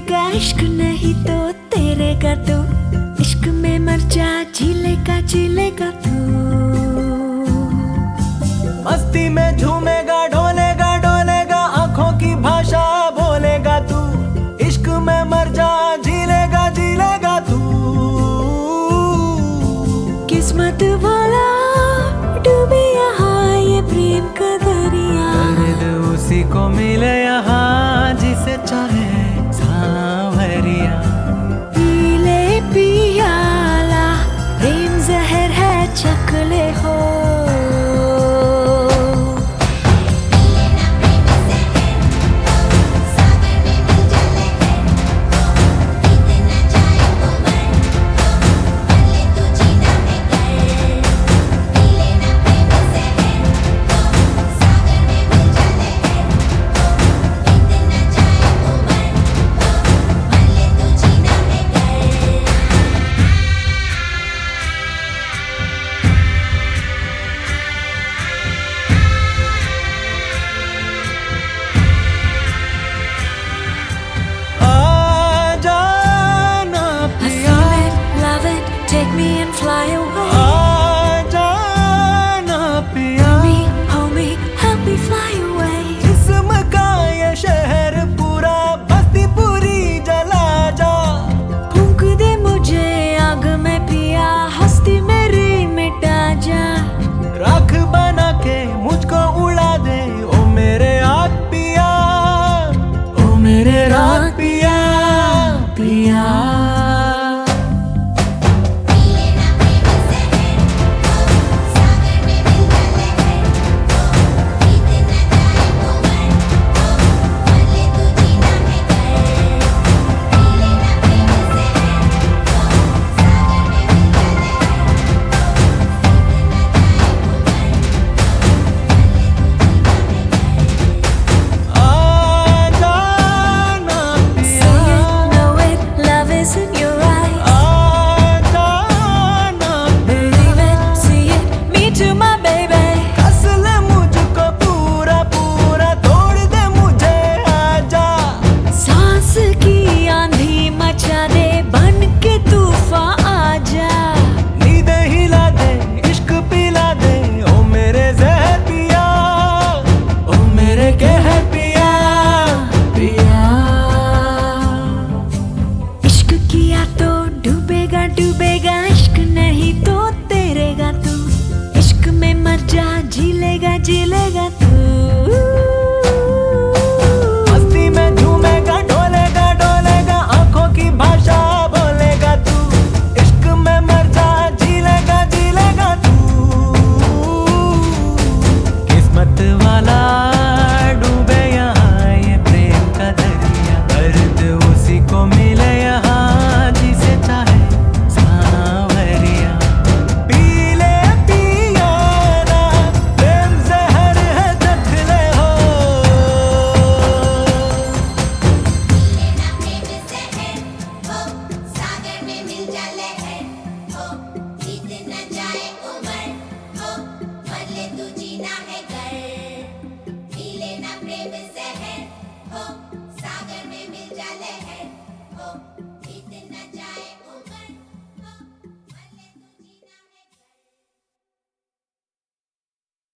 डूबेगा इश्क नहीं तो तेरेगा तू, इश्क में मर जा झीलेगा तू। मस्ती में झूमेगा ढोलेगा डोलेगा आंखों की भाषा बोलेगा तू, इश्क में मर जा झीलेगा तू। किस्मत वाला डूबे यहाँ ये प्रेम का दरिया, दर्द उसी को मिले यहाँ जिसे चाहे सांवरिया। पीले पियाला प्रेम जहर है चखले हो। Take me and fly away. आजाना पिया, hold me, help me fly away. जिस्म का ये शहर पूरा बस्ती पूरी जला जा। फूंक दे मुझे आग में पिया, हस्ती मेरी मिटा जा। राख बना के मुझको उड़ा दे ओ मेरे आग पिया, ओ मेरे राग पिया पिया। डूबेगा इश्क नहीं तो तेरेगा तू, इश्क में मर जा झीलेगा तू। मस्ती में झूमेगा ढोलेगा डोलेगा आंखों की भाषा बोलेगा तू, इश्क में मर जा झीलेगा तू। किस्मत वाला डूबे यहाँ ये प्रेम का दरिया, दर्द उसी को मिले यहाँ जिसे चाहे प्रेम से है हो, सागर में मिल जा लहर हो।